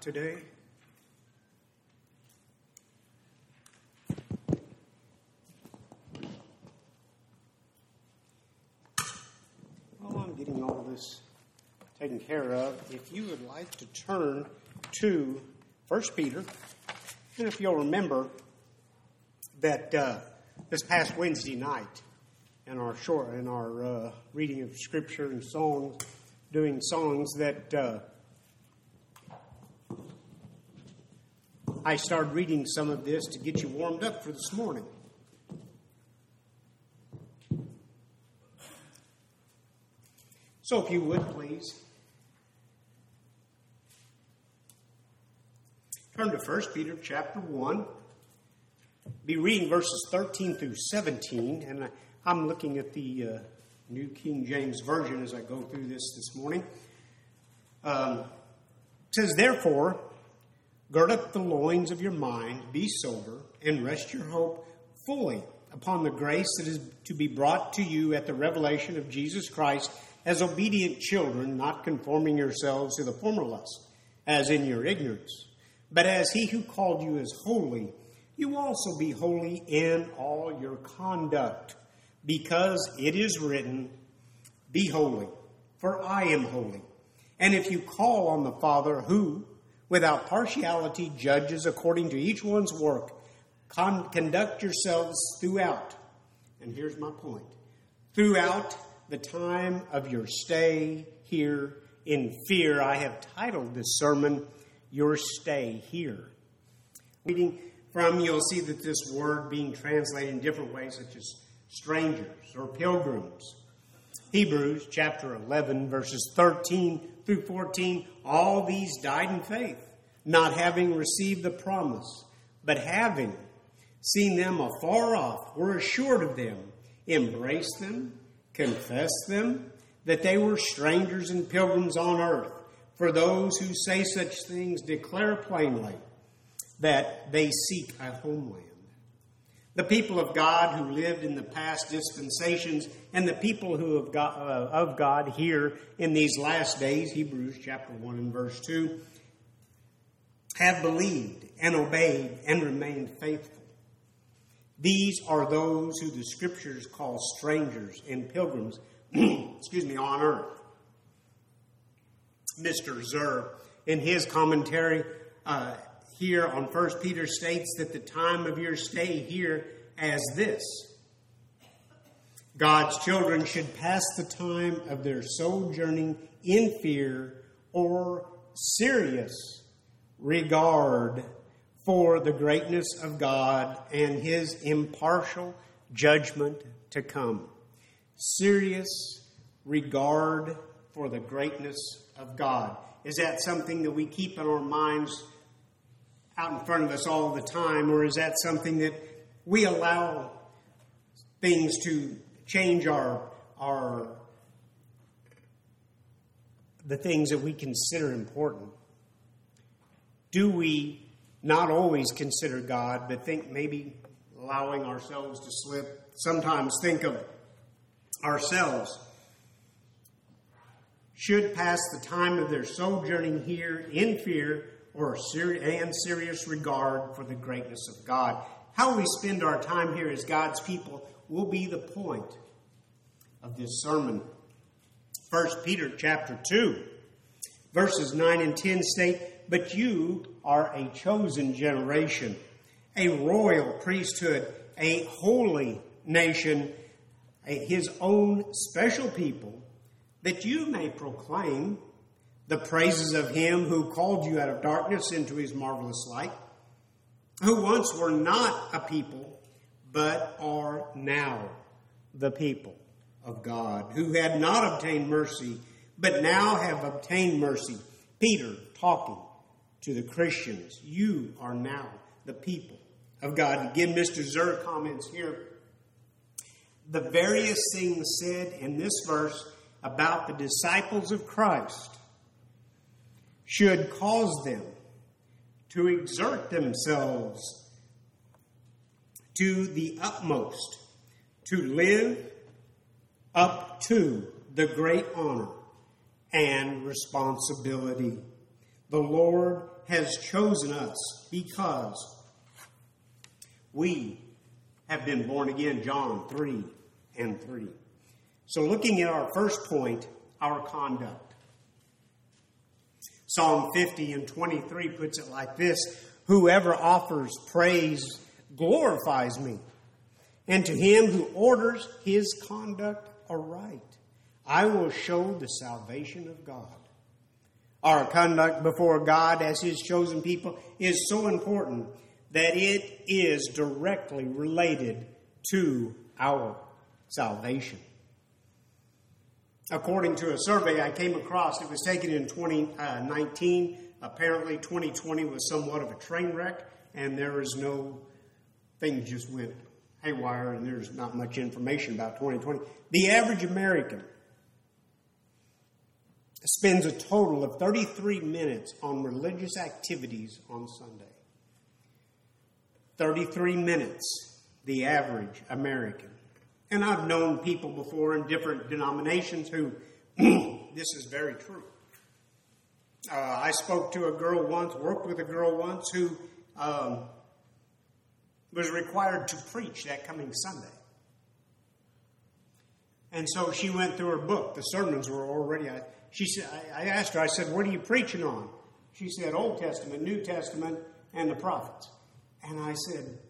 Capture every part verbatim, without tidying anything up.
today? While I'm getting all this taken care of, if you would like to turn to First Peter, and if you'll remember that uh, this past Wednesday night, in our short, in our uh, reading of Scripture and songs, doing songs that uh, I started reading some of this to get you warmed up for this morning. So if you would, please, turn to First Peter chapter one. Be reading verses thirteen through seventeen, and I, I'm looking at the uh, New King James Version as I go through this this morning. Um, it says, "Therefore, gird up the loins of your mind, be sober, and rest your hope fully upon the grace that is to be brought to you at the revelation of Jesus Christ, as obedient children, not conforming yourselves to the former lusts, as in your ignorance. But as he who called you is holy, you also be holy in all your conduct, because it is written, be holy, for I am holy. And if you call on the Father who, without partiality, judges according to each one's work, con- conduct yourselves throughout," and here's my point, "throughout the time of your stay here in fear." I have titled this sermon, "Your Stay Here." Reading from, you'll see that this word being translated in different ways, such as strangers or pilgrims. Hebrews chapter eleven, verses thirteen through fourteen, "All these died in faith, not having received the promise, but having seen them afar off, were assured of them, embraced them, confessed them, that they were strangers and pilgrims on earth. For those who say such things declare plainly that they seek a homeland." The people of God who lived in the past dispensations and the people who have got, uh, of God here in these last days, Hebrews chapter one and verse two, have believed and obeyed and remained faithful. These are those who the Scriptures call strangers and pilgrims, excuse me, on earth. Mister Zer, in his commentary uh, here on First Peter, states that the time of your stay here as this: God's children should pass the time of their sojourning in fear or serious regard for the greatness of God and his impartial judgment to come. Serious regard for the greatness of God. Is that something that we keep in our minds out in front of us all the time, or is that something that we allow things to change our our the things that we consider important? Do we not always consider God, but think maybe allowing ourselves to slip, sometimes think of ourselves, should pass the time of their sojourning here in fear or seri- and serious regard for the greatness of God? How we spend our time here as God's people will be the point of this sermon. First Peter chapter two, verses nine and ten state, "But you are a chosen generation, a royal priesthood, a holy nation, a, his own special people, that you may proclaim the praises of him who called you out of darkness into his marvelous light, who once were not a people, but are now the people of God, who had not obtained mercy, but now have obtained mercy." Peter talking to the Christians. You are now the people of God. Again, Mister Zer comments here, the various things said in this verse about the disciples of Christ should cause them to exert themselves to the utmost to live up to the great honor and responsibility the Lord has chosen us because we have been born again, John three and three. So looking at our first point, our conduct. Psalm fifty and twenty-three puts it like this: whoever offers praise glorifies me, and to him who orders his conduct aright, I will show the salvation of God. Our conduct before God as his chosen people is so important that it is directly related to our salvation. According to a survey I came across, it was taken in twenty nineteen. Apparently twenty twenty was somewhat of a train wreck, and there is no, things just went haywire, and there's not much information about twenty twenty. The average American spends a total of thirty-three minutes on religious activities on Sunday. thirty-three minutes, the average American. And I've known people before in different denominations who, this is very true. Uh, I spoke to a girl once, worked with a girl once who um, was required to preach that coming Sunday. And so she went through her book. The sermons were already, I, she said, I, I asked her, I said, what are you preaching on? She said, Old Testament, New Testament, and the prophets. And I said,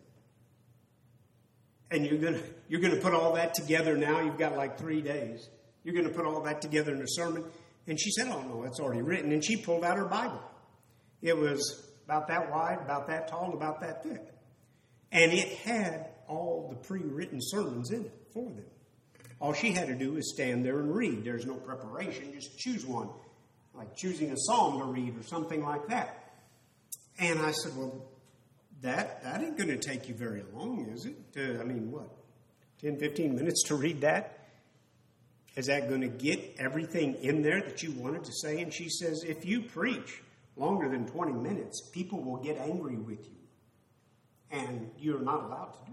and you're gonna you're gonna put all that together now? You've got like three days. You're gonna put all that together in a sermon? And she said, oh no, it's already written. And she pulled out her Bible. It was about that wide, about that tall, and about that thick. And it had all the pre-written sermons in it for them. All she had to do was stand there and read. There's no preparation. Just choose one, like choosing a psalm to read or something like that. And I said, well, that that ain't going to take you very long, is it? To, I mean, what, ten, fifteen minutes to read that? Is that going to get everything in there that you wanted to say? And she says, if you preach longer than twenty minutes, people will get angry with you. And you're not allowed to do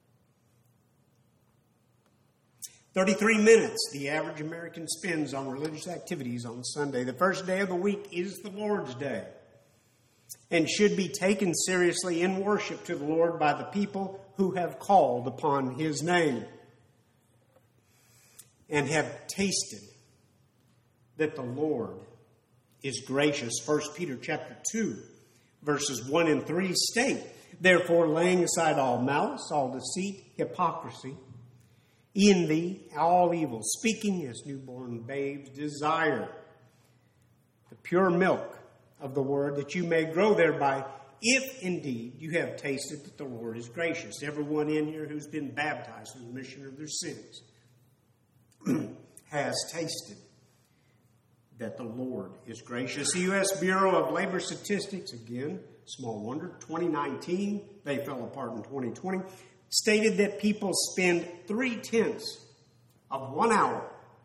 that. thirty-three minutes, the average American spends on religious activities on Sunday. The first day of the week is the Lord's Day, and should be taken seriously in worship to the Lord by the people who have called upon his name and have tasted that the Lord is gracious. First Peter chapter two, verses one and three state, therefore, laying aside all malice, all deceit, hypocrisy, envy, all evil, speaking as newborn babes, desire the pure milk of the word, that you may grow thereby, if indeed you have tasted that the Lord is gracious. Everyone in here who's been baptized for the remission of their sins has tasted that the Lord is gracious. The U S Bureau of Labor Statistics, again, small wonder, twenty nineteen, they fell apart in twenty twenty, stated that people spend three-tenths of one hour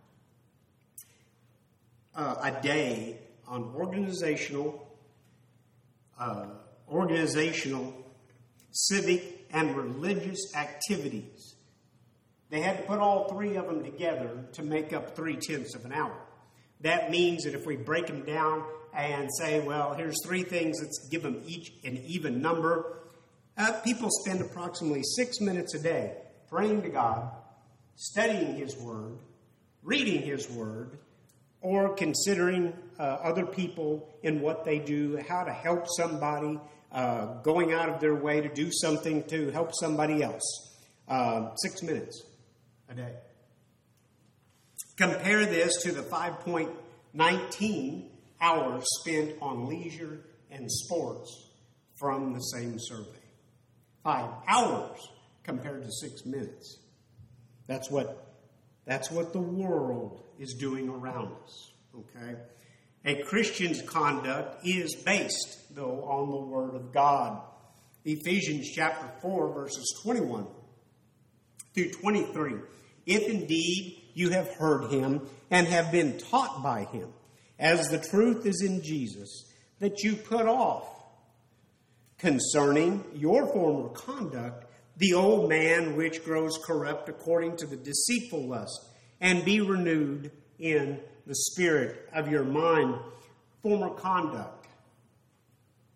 uh, a day on organizational, uh, organizational, civic, and religious activities. They had to put all three of them together to make up three-tenths of an hour. That means that if we break them down and say, well, here's three things, let's give them each an even number, uh, people spend approximately six minutes a day praying to God, studying his word, reading his word, or considering uh, other people in what they do, how to help somebody, uh, going out of their way to do something to help somebody else. Uh, six minutes a day. Compare this to the five point one nine hours spent on leisure and sports from the same survey. Five hours compared to six minutes. That's what, that's what the world is doing around us. Okay? A Christian's conduct is based, though, on the Word of God. Ephesians chapter four, verses twenty-one through twenty-three. If indeed you have heard him and have been taught by him, as the truth is in Jesus, that you put off concerning your former conduct the old man which grows corrupt according to the deceitful lust, and be renewed in the spirit of your mind. Former conduct.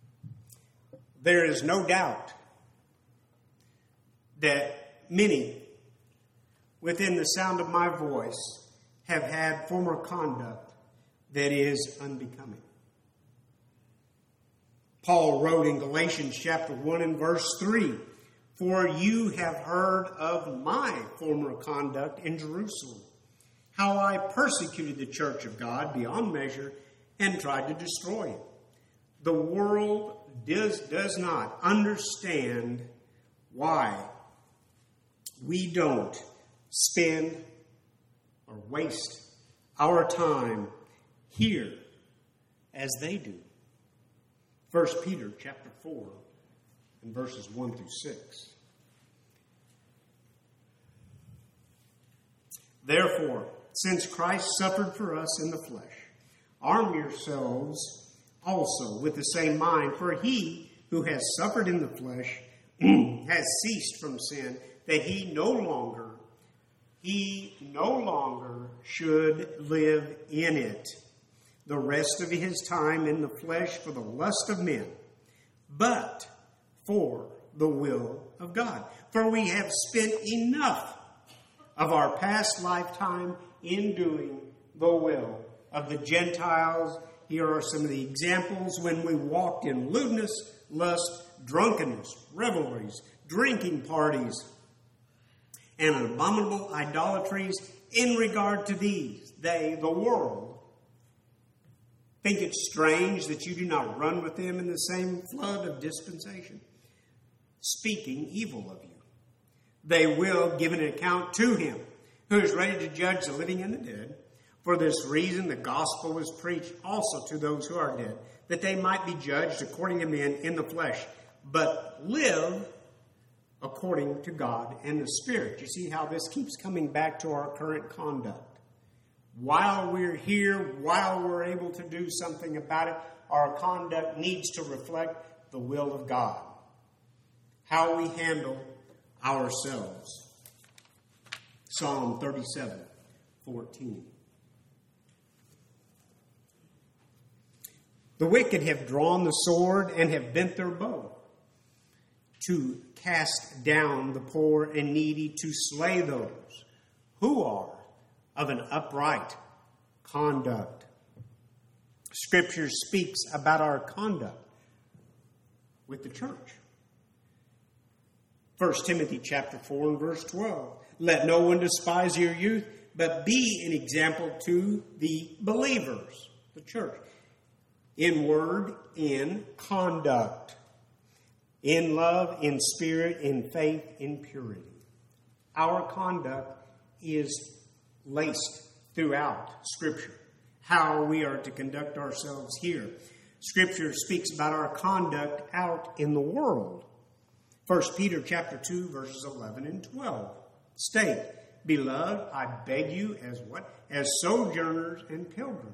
there is no doubt that many within the sound of my voice have had former conduct that is unbecoming. Paul wrote in Galatians chapter one and verse three, "For you have heard of my former conduct in Jerusalem, how I persecuted the church of God beyond measure and tried to destroy it." The world does, does not understand why we don't spend or waste our time here as they do. First Peter chapter four and verses one through six. "Therefore, since Christ suffered for us in the flesh, arm yourselves also with the same mind, for he who has suffered in the flesh has ceased from sin, that he no longer, he no longer should live in it the rest of his time in the flesh for the lust of men, but for the will of God. For we have spent enough of our past lifetime in doing the will of the Gentiles. Here are some of the examples: when we walked in lewdness, lust, drunkenness, revelries, drinking parties, and abominable idolatries. In regard to these, they, the world, think it strange that you do not run with them in the same flood of dispensation, speaking evil of you. They will give an account to him who is ready to judge the living and the dead. For this reason, the gospel was preached also to those who are dead, that they might be judged according to men in the flesh, but live according to God and the Spirit." You see how this keeps coming back to our current conduct. While we're here, while we're able to do something about it, our conduct needs to reflect the will of God. How we handle ourselves. Psalm thirty-seven fourteen. "The wicked have drawn the sword and have bent their bow to cast down the poor and needy, to slay those who are of an upright conduct." Scripture speaks about our conduct with the church. First Timothy chapter four and verse twelve. "Let no one despise your youth, but be an example to the believers," the church, "in word, in conduct, in love, in spirit, in faith, in purity." Our conduct is laced throughout Scripture. How we are to conduct ourselves here. Scripture speaks about our conduct out in the world. First Peter chapter two, verses eleven and twelve state, "Beloved, I beg you as what? As sojourners and pilgrims.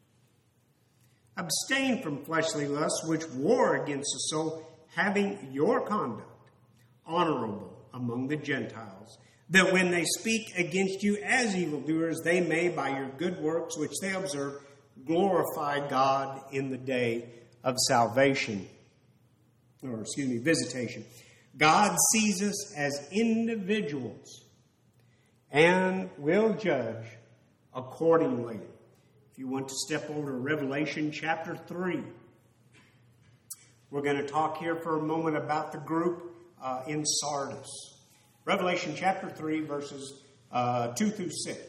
Abstain from fleshly lusts which war against the soul, having your conduct honorable among the Gentiles, that when they speak against you as evildoers, they may, by your good works which they observe, glorify God in the day of salvation." Or, excuse me, visitation. God sees us as individuals and will judge accordingly. If you want to step over to Revelation chapter three, we're going to talk here for a moment about the group uh, in Sardis. Revelation chapter three, verses uh, two through six.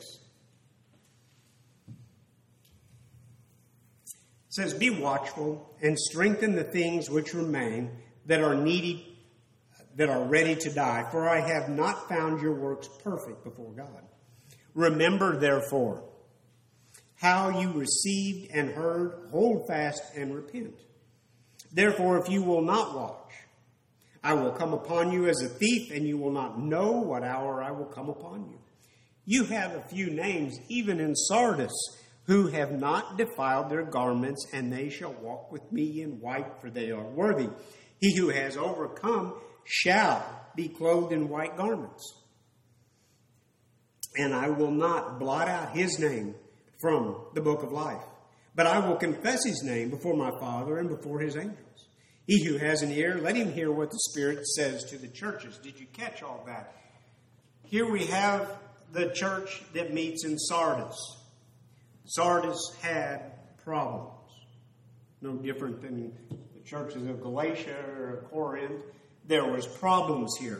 It says, "Be watchful and strengthen the things which remain that are needy, that are ready to die, for I have not found your works perfect before God. Remember, therefore, how you received and heard, hold fast and repent. Therefore, if you will not watch, I will come upon you as a thief, and you will not know what hour I will come upon you. You have a few names, even in Sardis, who have not defiled their garments, and they shall walk with me in white, for they are worthy. He who has overcome shall be clothed in white garments. And I will not blot out his name from the book of life, but I will confess his name before my Father and before his angels. He who has an ear, let him hear what the Spirit says to the churches. Did you catch all that? Here we have the church that meets in Sardis. Sardis had problems. No different than the churches of Galatia or Corinth. There was problems here.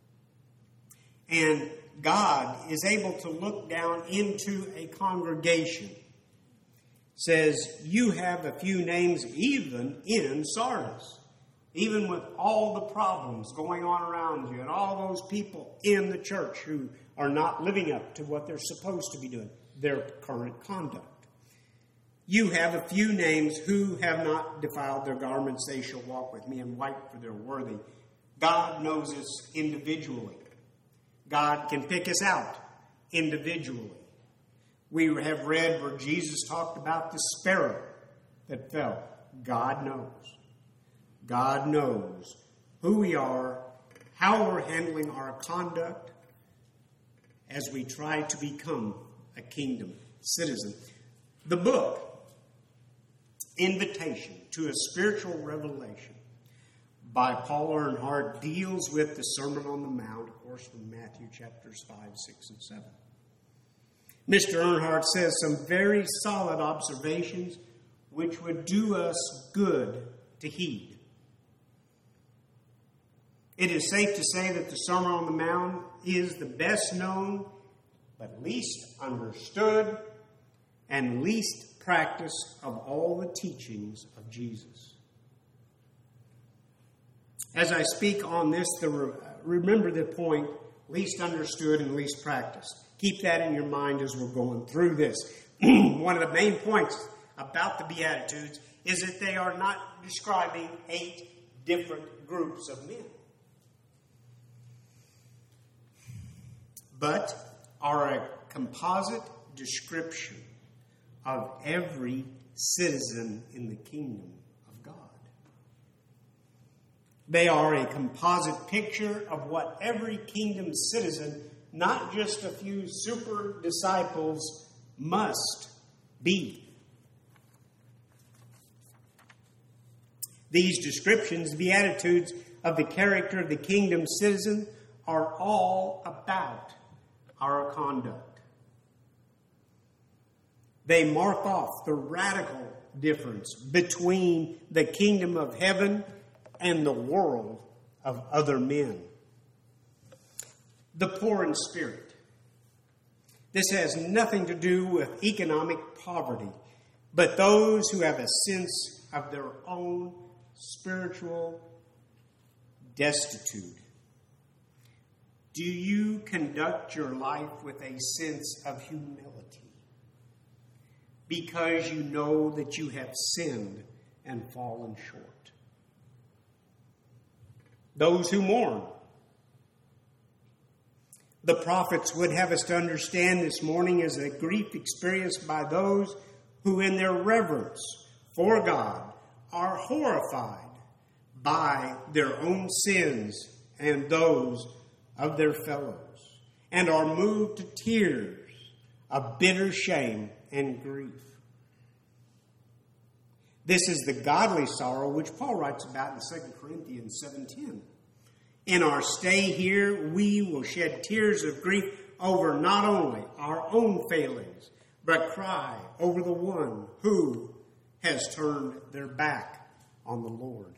And God is able to look down into a congregation. Says, you have a few names even in Sardis. Even with all the problems going on around you and all those people in the church who are not living up to what they're supposed to be doing, their current conduct. You have a few names who have not defiled their garments. They shall walk with me in white, for they're worthy. God knows us individually. God can pick us out individually. We have read where Jesus talked about the sparrow that fell. God knows. God knows who we are, how we're handling our conduct as we try to become a kingdom citizen. The book, Invitation to a Spiritual Revelation, by Paul Earnhardt, deals with the Sermon on the Mount, of course, from Matthew chapters five, six, and seven. Mister Earnhardt says some very solid observations which would do us good to heed. It is safe to say that the Sermon on the Mount is the best known, but least understood, and least practiced of all the teachings of Jesus. As I speak on this, the, remember the point, least understood and least practiced. Keep that in your mind as we're going through this. One of the main points about the Beatitudes is that they are not describing eight different groups of men, but are a composite description of every citizen in the kingdom of God. They are a composite picture of what every kingdom citizen, not just a few super disciples, must be. These descriptions, the Beatitudes of the character of the kingdom citizen, are all about our conduct. They mark off the radical difference between the kingdom of heaven and the world of other men. The poor in spirit. This has nothing to do with economic poverty, but those who have a sense of their own spiritual destitute. Do you conduct your life with a sense of humility? Because you know that you have sinned and fallen short. Those who mourn. The prophets would have us to understand this morning is a grief experienced by those who in their reverence for God are horrified by their own sins and those of their fellows, and are moved to tears of bitter shame and grief. This is the godly sorrow which Paul writes about in Second Corinthians seven ten. In our stay here, we will shed tears of grief over not only our own failings, but cry over the one who has turned their back on the Lord.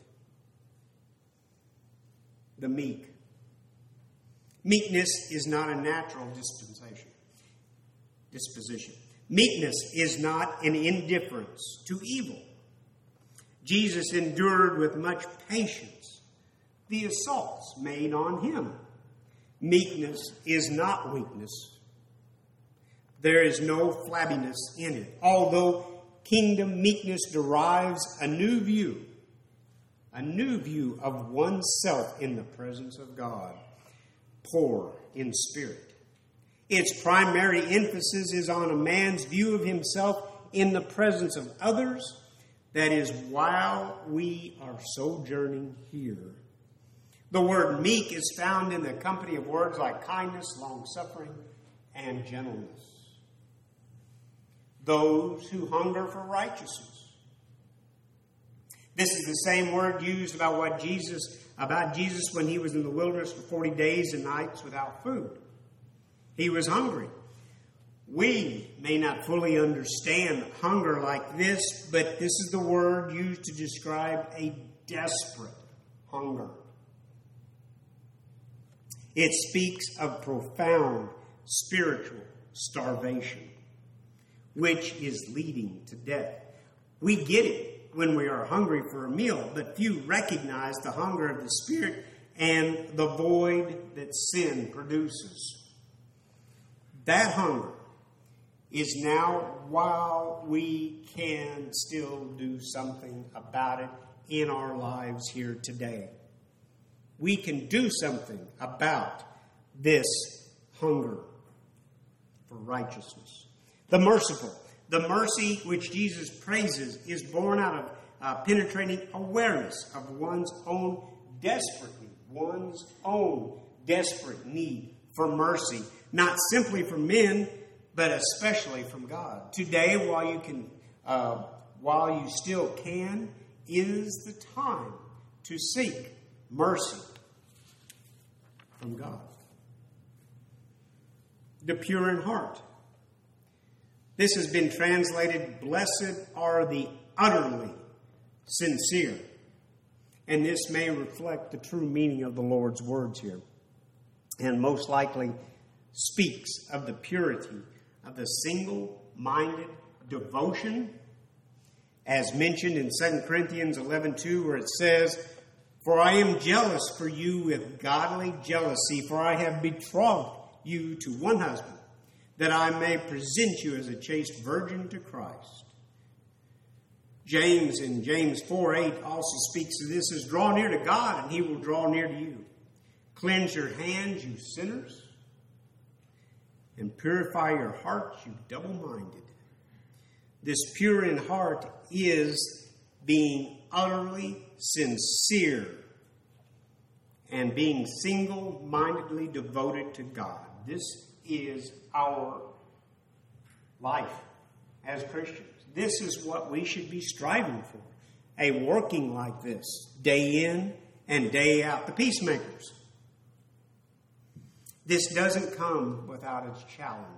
The meek. Meekness is not a natural dispensation, disposition. Meekness is not an indifference to evil. Jesus endured with much patience the assaults made on him. Meekness is not weakness. There is no flabbiness in it. Although kingdom meekness derives a new view, a new view of oneself in the presence of God, poor in spirit. Its primary emphasis is on a man's view of himself in the presence of others, that is, while we are sojourning here. The word meek is found in the company of words like kindness, long-suffering, and gentleness. Those who hunger for righteousness. This is the same word used about what Jesus, about Jesus when he was in the wilderness for forty days and nights without food. He was hungry. We may not fully understand hunger like this, but this is the word used to describe a desperate hunger. It speaks of profound spiritual starvation, which is leading to death. We get it when we are hungry for a meal, but few recognize the hunger of the Spirit and the void that sin produces. That hunger is now while we can still do something about it in our lives here today. We can do something about this hunger for righteousness. The merciful. The mercy which Jesus praises is born out of uh, penetrating awareness of one's own desperate need, one's own desperate need for mercy, not simply from men, but especially from God. Today, while you can, uh, while you still can, is the time to seek mercy from God. The pure in heart. This has been translated, blessed are the utterly sincere. And this may reflect the true meaning of the Lord's words here. And most likely speaks of the purity of the single-minded devotion, as mentioned in Second Corinthians eleven two, where it says, "For I am jealous for you with godly jealousy, for I have betrothed you to one husband, that I may present you as a chaste virgin to Christ." James in James four eight also speaks of this as, "Draw near to God, and he will draw near to you. Cleanse your hands, you sinners, and purify your hearts, you double-minded." This pure in heart is being utterly sincere and being single-mindedly devoted to God. This is our life as Christians. This is what we should be striving for. A working like this, day in and day out. The peacemakers. This doesn't come without its challenges.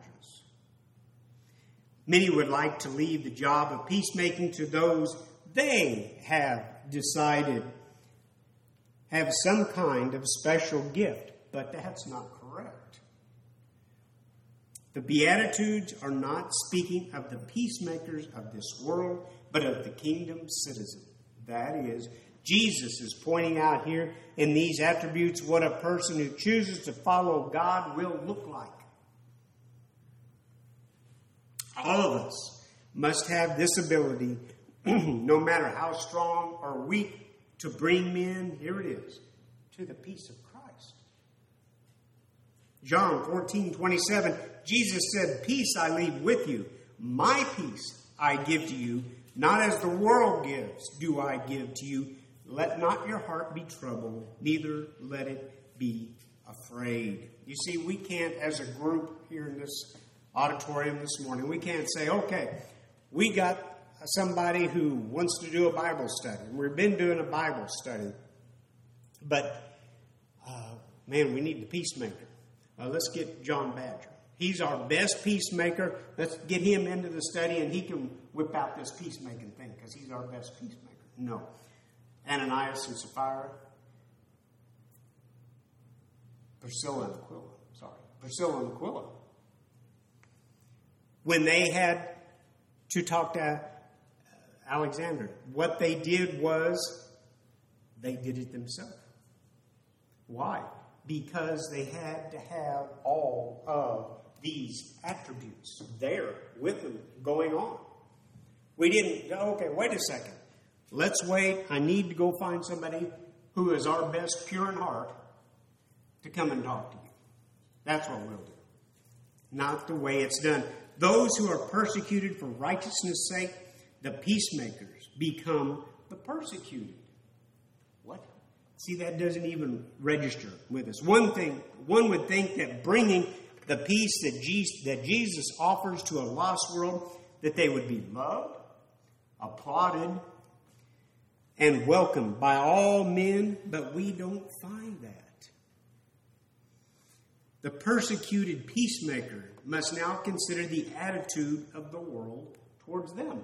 Many would like to leave the job of peacemaking to those they have decided have some kind of special gift, but that's not correct. The Beatitudes are not speaking of the peacemakers of this world, but of the kingdom citizen. That is, Jesus is pointing out here in these attributes what a person who chooses to follow God will look like. All of us must have this ability, no matter how strong or weak, to bring men, here it is, to the peace of Christ. John fourteen twenty-seven, Jesus said, "Peace I leave with you. My peace I give to you. Not as the world gives, do I give to you. Let not your heart be troubled, neither let it be afraid." You see, we can't, as a group here in this auditorium this morning, we can't say, okay, we got somebody who wants to do a Bible study. We've been doing a Bible study, but, uh, man, we need the peacemaker. Uh, let's get John Badger. He's our best peacemaker. Let's get him into the study, and he can whip out this peacemaking thing because he's our best peacemaker. No. Ananias and Sapphira. Priscilla and Aquila. Sorry. Priscilla and Aquila. When they had to talk to Alexander, what they did was they did it themselves. Why? Because they had to have all of these attributes there with them going on. We didn't go, okay, wait a second. Let's wait. I need to go find somebody who is our best pure in heart to come and talk to you. That's what we'll do. Not the way it's done. Those who are persecuted for righteousness' sake, the peacemakers, become the persecuted. What? See, that doesn't even register with us. One thing, one would think that bringing the peace that Jesus, that Jesus offers to a lost world, that they would be loved, applauded, and welcomed by all men, but we don't find that. The persecuted peacemaker must now consider the attitude of the world towards them.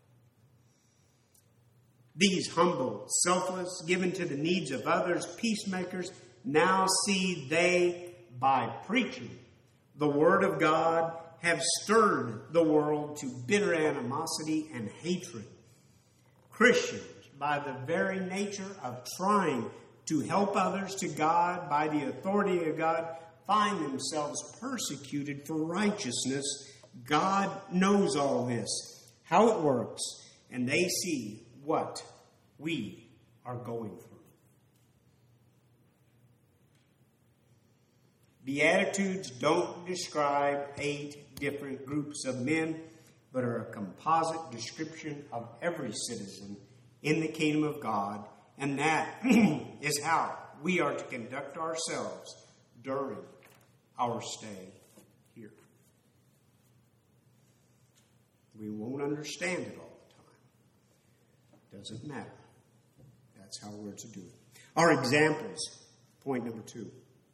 These humble, selfless, given to the needs of others, peacemakers, now see they, by preaching the word of God, have stirred the world to bitter animosity and hatred. Christians, by the very nature of trying to help others to God by the authority of God, find themselves persecuted for righteousness. God knows all this, how it works, and they see what we are going through. Beatitudes don't describe eight different groups of men, but are a composite description of every citizen in the kingdom of God, and that is how we are to conduct ourselves during our stay here. We won't understand it all the time. Doesn't matter. That's how we're to do it. Our examples, point number two.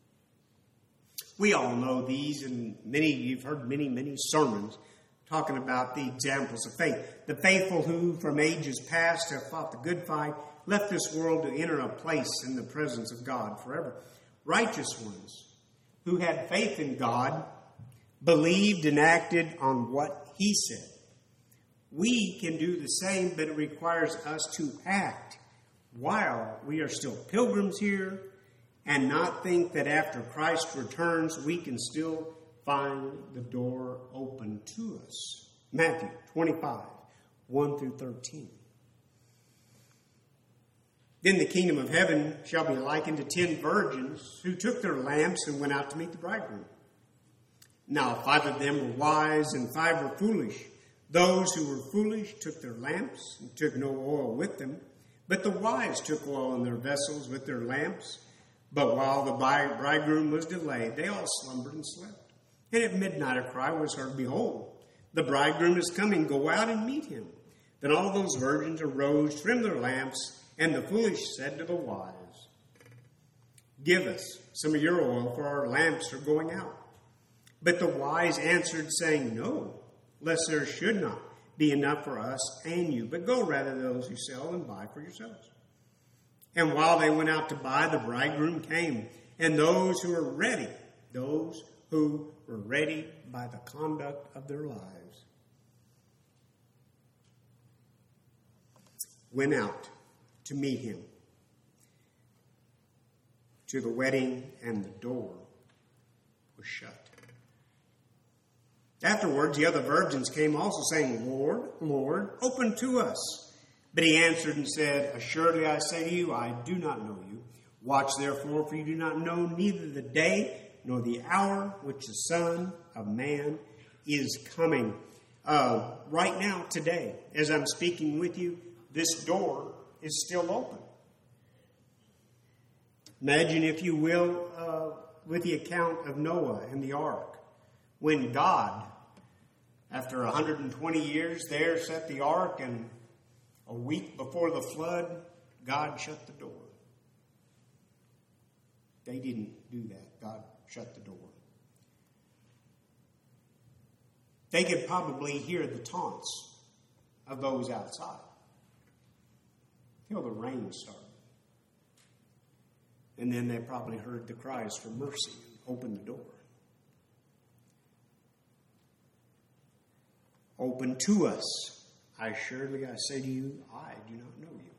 We all know these, and many, you've heard many, many sermons talking about the examples of faith. The faithful who, from ages past, have fought the good fight, left this world to enter a place in the presence of God forever. Righteous ones who had faith in God, believed and acted on what He said. We can do the same, but it requires us to act while we are still pilgrims here, and not think that after Christ returns, we can still find the door open to us. Matthew twenty-five, one through thirteen. Then the kingdom of heaven shall be likened to ten virgins who took their lamps and went out to meet the bridegroom. Now five of them were wise and five were foolish. Those who were foolish took their lamps and took no oil with them. But the wise took oil in their vessels with their lamps. But while the bridegroom was delayed, they all slumbered and slept. And at midnight a cry was heard, Behold, the bridegroom is coming, go out and meet him. Then all those virgins arose, trimmed their lamps, and the foolish said to the wise, Give us some of your oil, for our lamps are going out. But the wise answered, saying, No, lest there should not be enough for us and you, but go rather to those who sell and buy for yourselves. And while they went out to buy, the bridegroom came, and those who were ready, those who were ready by the conduct of their lives, went out to meet him to the wedding, and the door was shut. Afterwards, the other virgins came also, saying, Lord, Lord, open to us. But he answered and said, Assuredly I say to you, I do not know you. Watch therefore, for you do not know neither the day nor the hour which the Son of Man is coming. Uh, right now, today, as I'm speaking with you, this door is still open. Imagine, if you will, uh, with the account of Noah and the ark, when God, after one hundred twenty years there, set the ark, and a week before the flood, God shut the door. They didn't do that. God shut the door. They could probably hear the taunts of those outside till the rain started. And then they probably heard the cries for mercy and opened the door. Open to us. I assuredly I say to you, I do not know you.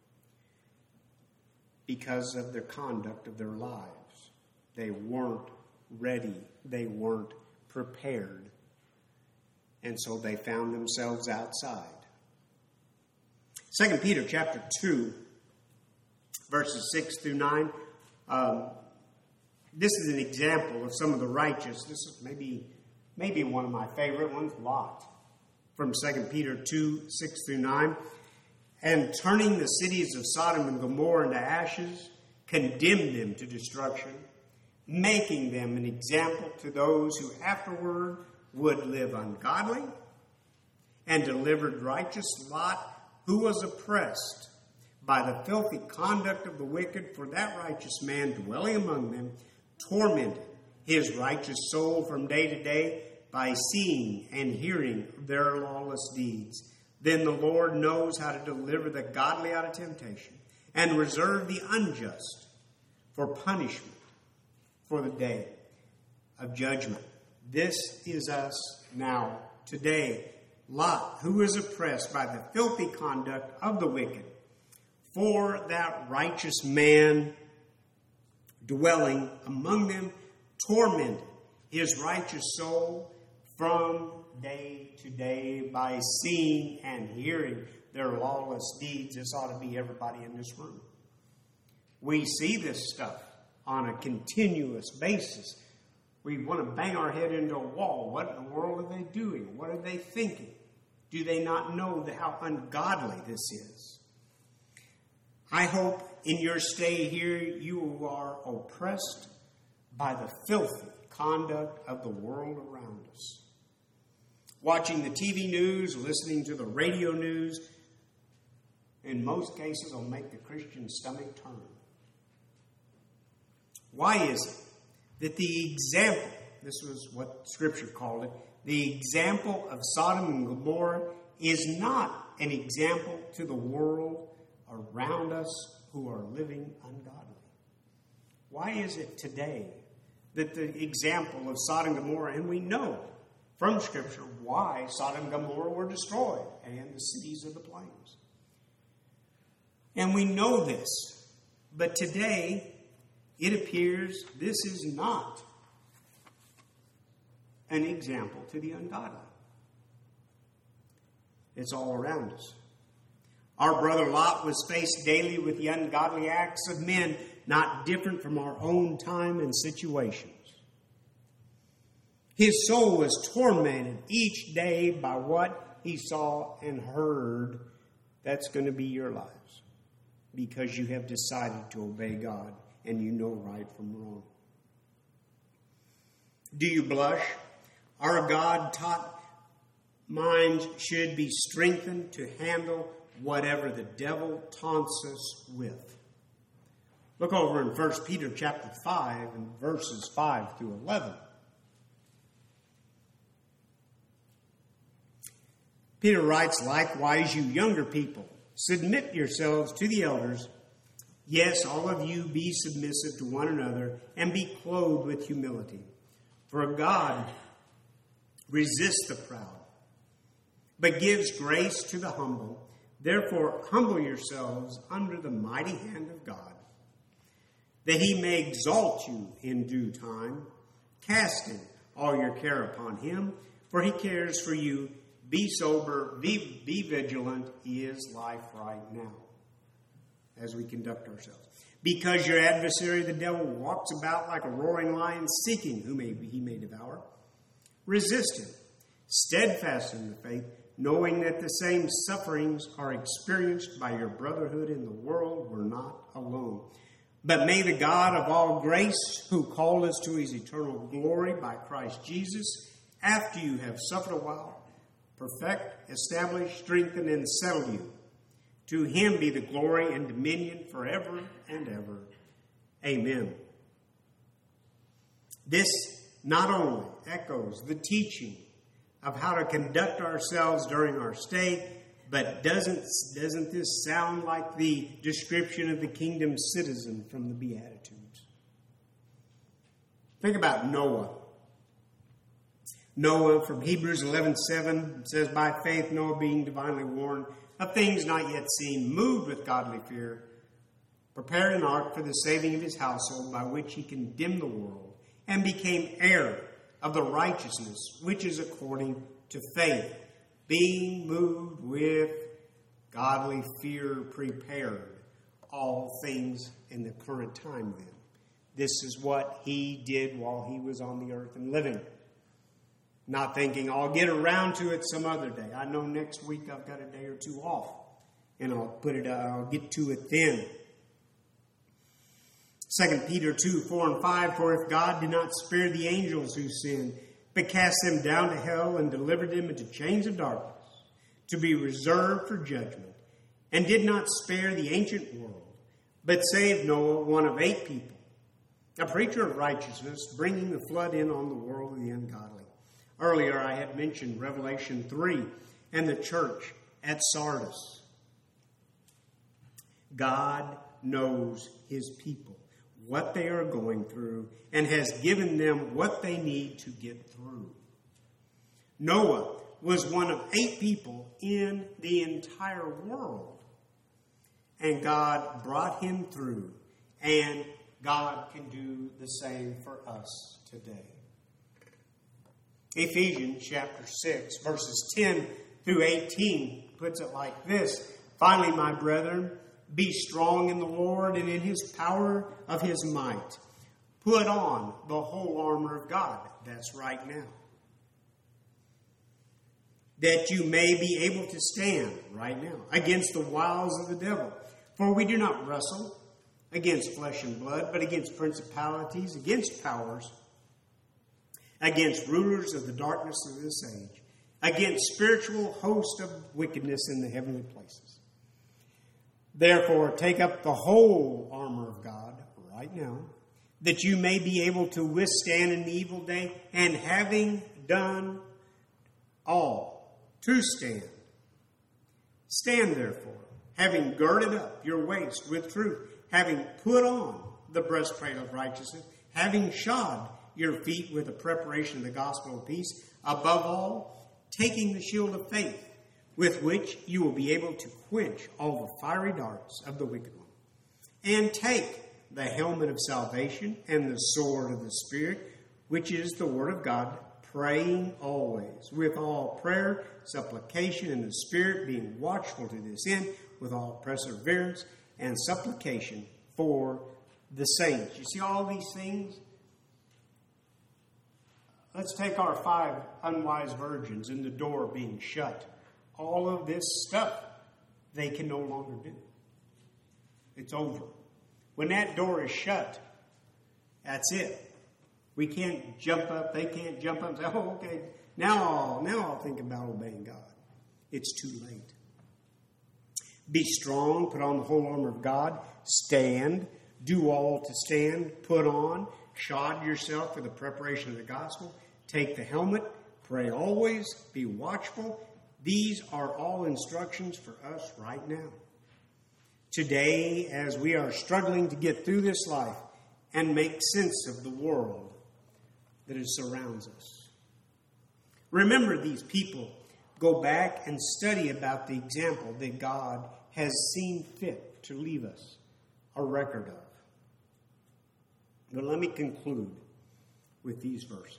Because of their conduct of their lives. They weren't ready. They weren't prepared. And so they found themselves outside. Second Peter chapter two, verses six through nine. Um, this is an example of some of the righteous. This is maybe, maybe one of my favorite ones, Lot. From Second Peter two, six through nine. And turning the cities of Sodom and Gomorrah into ashes, condemned them to destruction, making them an example to those who afterward would live ungodly, and delivered righteous Lot, who was oppressed by the filthy conduct of the wicked, for that righteous man dwelling among them tormented his righteous soul from day to day by seeing and hearing their lawless deeds. Then the Lord knows how to deliver the godly out of temptation and reserve the unjust for punishment for the day of judgment. This is us now, today. Lot, who is oppressed by the filthy conduct of the wicked, for that righteous man dwelling among them tormented his righteous soul from day to day by seeing and hearing their lawless deeds. This ought to be everybody in this room. We see this stuff on a continuous basis. We want to bang our head into a wall. What in the world are they doing? What are they thinking? Do they not know how ungodly this is? I hope in your stay here you are oppressed by the filthy conduct of the world around us. Watching the T V news, listening to the radio news, in most cases will make the Christian stomach turn. Why is it that the example, this was what Scripture called it, the example of Sodom and Gomorrah is not an example to the world around us who are living ungodly? Why is it today that the example of Sodom and Gomorrah, and we know from Scripture why Sodom and Gomorrah were destroyed and the cities of the plains. And we know this, but today it appears this is not an example to the ungodly. It's all around us. Our brother Lot was faced daily with the ungodly acts of men not different from our own time and situations. His soul was tormented each day by what he saw and heard. That's going to be your lives because you have decided to obey God and you know right from wrong. Do you blush? Our God-taught minds should be strengthened to handle whatever the devil taunts us with. Look over in First Peter chapter five and verses five through eleven. Peter writes, "Likewise, you younger people, submit yourselves to the elders. Yes, all of you be submissive to one another and be clothed with humility. For God resists the proud, but gives grace to the humble. Therefore, humble yourselves under the mighty hand of God, that he may exalt you in due time, casting all your care upon him, for he cares for you. Be sober, be, be vigilant, is life right now," as we conduct ourselves. "Because your adversary, the devil, walks about like a roaring lion, seeking whom he may devour. Resist him, steadfast in the faith, knowing that the same sufferings are experienced by your brotherhood in the world. We're not alone. But may the God of all grace, who called us to his eternal glory by Christ Jesus, after you have suffered a while, perfect, establish, strengthen, and settle you. To him be the glory and dominion forever and ever. Amen." This not only echoes the teaching of how to conduct ourselves during our stay, but doesn't, doesn't this sound like the description of the kingdom citizen from the Beatitudes? Think about Noah. Noah, from Hebrews eleven seven, says, "By faith Noah, being divinely warned of things not yet seen, moved with godly fear, prepared an ark for the saving of his household, by which he condemned the world, and became heir of the righteousness which is according to faith, being moved with godly fear, prepared all things in the current time then." This is what he did while he was on the earth and living. Not thinking, I'll get around to it some other day. I know next week I've got a day or two off, and I'll put it. I'll get to it then. Second Peter two, four and five, "For if God did not spare the angels who sinned, but cast them down to hell and delivered them into chains of darkness, to be reserved for judgment, and did not spare the ancient world, but saved Noah, one of eight people, a preacher of righteousness, bringing the flood in on the world of the ungodly. Earlier I had mentioned Revelation three and the church at Sardis. God knows his people, what they are going through, and has given them what they need to get through. Noah was one of eight people in the entire world, and God brought him through, and God can do the same for us today. Ephesians chapter six, verses ten through eighteen puts it like this. Finally, my brethren, be strong in the Lord and in his power of his might. Put on the whole armor of God. That's right now. That you may be able to stand right now against the wiles of the devil. For we do not wrestle against flesh and blood, but against principalities, against powers, against rulers of the darkness of this age, against spiritual hosts of wickedness in the heavenly places. Therefore, take up the whole armor of God right now, that you may be able to withstand in the evil day, and having done all, to stand. Stand therefore, having girded up your waist with truth, having put on the breastplate of righteousness, having shod your feet with the preparation of the gospel of peace, above all, taking the shield of faith, with which you will be able to quench all the fiery darts of the wicked one. And take the helmet of salvation and the sword of the Spirit, which is the word of God, praying always, with all prayer, supplication in the Spirit, being watchful to this end, with all perseverance and supplication for the saints. You see all these things? Let's take our five unwise virgins and the door being shut. All of this stuff they can no longer do. It's over. When that door is shut, that's it. We can't jump up. They can't jump up and say, oh, okay, now I'll, now I'll think about obeying God. It's too late. Be strong. Put on the whole armor of God. Stand. Do all to stand. Put on. Shod yourself for the preparation of the gospel. Take the helmet. Pray always. Be watchful. These are all instructions for us right now. Today, as we are struggling to get through this life and make sense of the world that it surrounds us. Remember these people. Go back and study about the example that God has seen fit to leave us a record of. But let me conclude with these verses.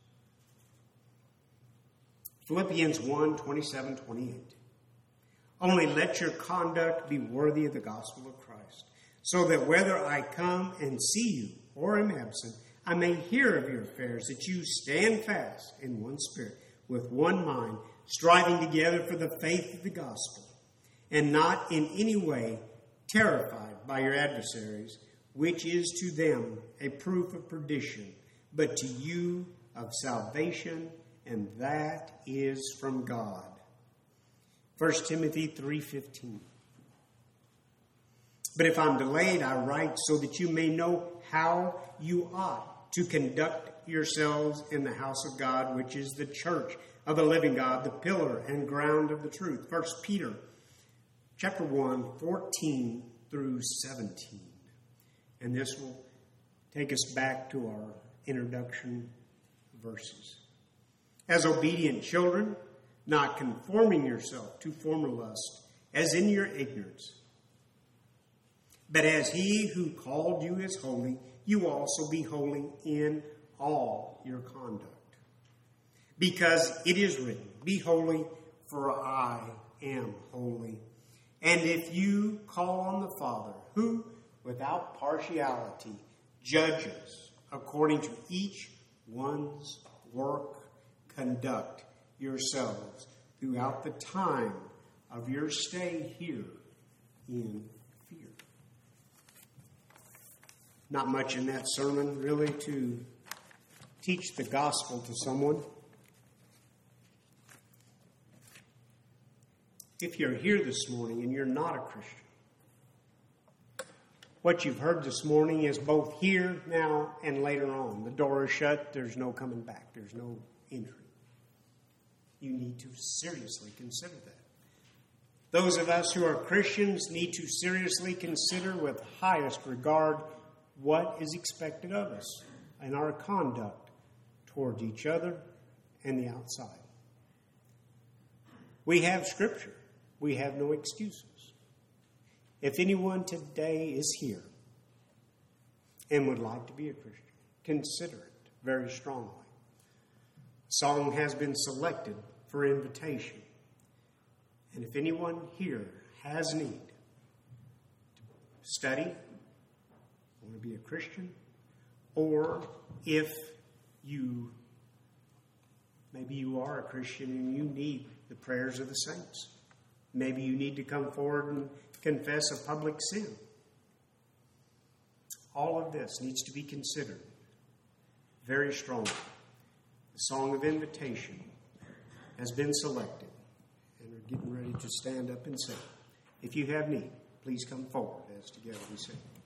Philippians one, twenty-seven, twenty-eight. Only let your conduct be worthy of the gospel of Christ, so that whether I come and see you or am absent, I may hear of your affairs, that you stand fast in one spirit, with one mind, striving together for the faith of the gospel, and not in any way terrified by your adversaries, which is to them a proof of perdition, but to you of salvation, and that is from God. First Timothy three fifteen. But if I'm delayed, I write so that you may know how you ought to conduct yourselves in the house of God, which is the church of the living God, the pillar and ground of the truth. First Peter chapter one, fourteen through seventeen. And this will take us back to our introduction verses. As obedient children, not conforming yourself to former lust, as in your ignorance. But as he who called you is holy, you also be holy in all your conduct. Because it is written, be holy, for I am holy. And if you call on the Father, who, without partiality, judges according to each one's work, conduct yourselves throughout the time of your stay here in fear. Not much in that sermon, really, to teach the gospel to someone. if you're here this morning and you're not a Christian, what you've heard this morning is both here, now, and later on. The door is shut. There's no coming back. There's no entry. You need to seriously consider that. Those of us who are Christians need to seriously consider with highest regard what is expected of us and our conduct towards each other and the outside. We have Scripture. We have no excuses. If anyone today is here and would like to be a Christian, consider it very strongly. A song has been selected for invitation. And if anyone here has need to study, want to be a Christian, or if you, maybe you are a Christian and you need the prayers of the saints, maybe you need to come forward and confess a public sin. All of this needs to be considered very strongly. The song of invitation has been selected, and we're getting ready to stand up and sing. If you have need, please come forward as together we sing.